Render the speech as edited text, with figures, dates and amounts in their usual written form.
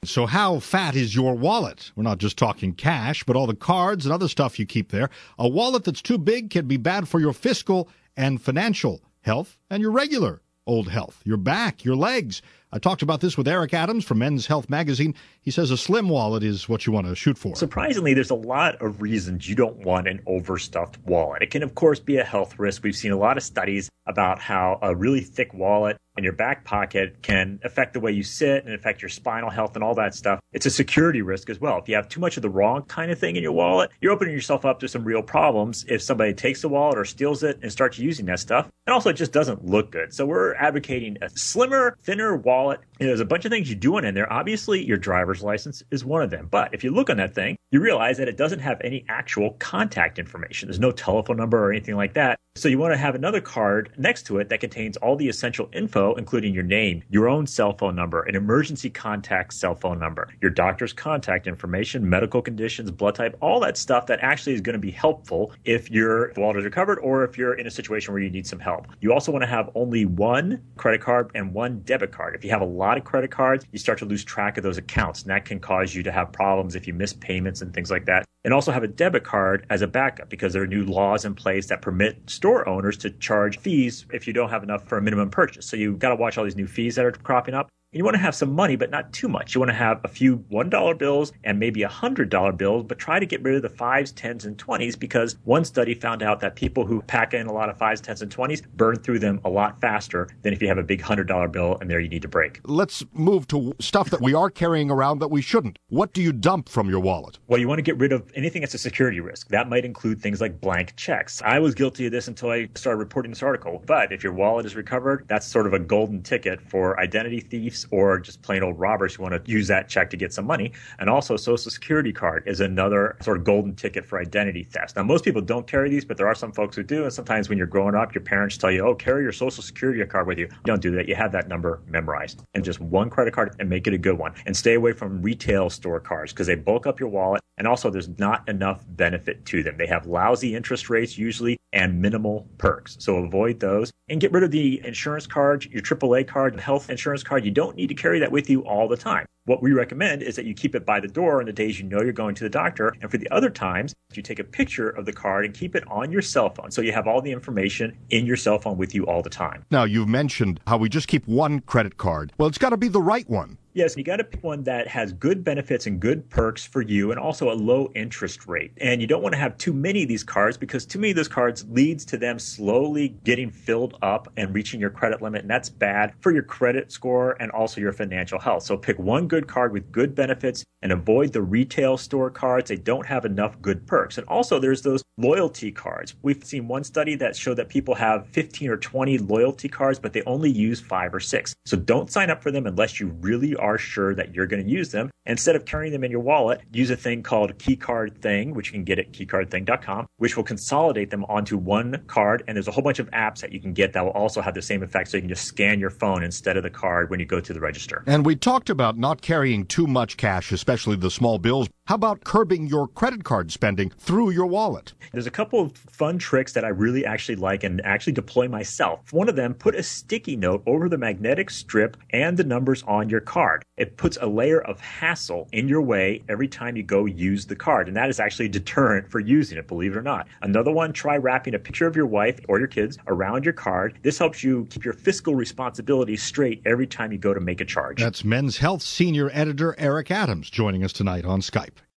So how fat is your wallet? We're not just talking cash, but all the cards and other stuff you keep there. A wallet that's too big can be bad for your fiscal and financial health and your regular old health, your back, your legs. I talked about this with Eric Adams from Men's Health magazine. He says a slim wallet is what you want to shoot for. Surprisingly, there's a lot of reasons you don't want an overstuffed wallet. It can, of course, be a health risk. We've seen a lot of studies about how a really thick wallet in your back pocket can affect the way you sit and affect your spinal health and all that stuff. It's a security risk as well. If you have too much of the wrong kind of thing in your wallet, you're opening yourself up to some real problems if somebody takes the wallet or steals it and starts using that stuff. And also, it just doesn't look good. So we're advocating a slimmer, thinner wallet. There's a bunch of things you do want in there. Obviously, your driver's license is one of them. But if you look on that thing, you realize that it doesn't have any actual contact information. There's no telephone number or anything like that. So you want to have another card next to it that contains all the essential info, including your name, your own cell phone number, an emergency contact cell phone number, your doctor's contact information, medical conditions, blood type, all that stuff that actually is going to be helpful if your wallet is recovered or if you're in a situation where you need some help. You also want to have only one credit card and one debit card. If you have a lot of credit cards, you start to lose track of those accounts, and that can cause you to have problems if you miss payments and things like that. And also have a debit card as a backup because there are new laws in place that permit store owners to charge fees if you don't have enough for a minimum purchase. So you've got to watch all these new fees that are cropping up. You want to have some money, but not too much. You want to have a few $1 bills and maybe $100 bills, but try to get rid of the 5s, 10s, and 20s because one study found out that people who pack in a lot of 5s, 10s, and 20s burn through them a lot faster than if you have a big $100 bill and there you need to break. Let's move to stuff that we are carrying around that we shouldn't. What do you dump from your wallet? Well, you want to get rid of anything that's a security risk. That might include things like blank checks. I was guilty of this until I started reporting this article. But if your wallet is recovered, that's sort of a golden ticket for identity thieves or just plain old robbers who want to use that check to get some money. And also, Social Security card is another sort of golden ticket for identity theft. Now, most people don't carry these, but there are some folks who do. And sometimes when you're growing up, your parents tell you, oh, carry your Social Security card with you. You don't do that. You have that number memorized. And just one credit card and make it a good one. And stay away from retail store cards because they bulk up your wallet. And also, there's not enough benefit to them. They have lousy interest rates usually and minimal perks. So avoid those. And get rid of the insurance card, your AAA card, and health insurance card. You don't need to carry that with you all the time. What we recommend is that you keep it by the door on the days you know you're going to the doctor. And for the other times, you take a picture of the card and keep it on your cell phone. So you have all the information in your cell phone with you all the time. Now, you've mentioned how we just keep one credit card. Well, it's got to be the right one. Yes, you got to pick one that has good benefits and good perks for you and also a low interest rate. And you don't want to have too many of these cards because too many of those cards leads to them slowly getting filled up and reaching your credit limit. And that's bad for your credit score and also your financial health. So pick one good card with good benefits and avoid the retail store cards. They don't have enough good perks. And also there's those loyalty cards. We've seen one study that showed that people have 15 or 20 loyalty cards, but they only use 5 or 6. So don't sign up for them unless you really are sure that you're going to use them. Instead of carrying them in your wallet, use a thing called KeyCard Thing, which you can get at keycardthing.com, which will consolidate them onto one card. And there's a whole bunch of apps that you can get that will also have the same effect. So you can just scan your phone instead of the card when you go to the register. And we talked about not carrying too much cash, especially the small bills. How about curbing your credit card spending through your wallet? There's a couple of fun tricks that I really actually like and actually deploy myself. One of them, put a sticky note over the magnetic strip and the numbers on your card. It puts a layer of hassle in your way every time you go use the card. And that is actually a deterrent for using it, believe it or not. Another one, try wrapping a picture of your wife or your kids around your card. This helps you keep your fiscal responsibilities straight every time you go to make a charge. That's Men's Health Senior Editor Eric Adams joining us tonight on Skype.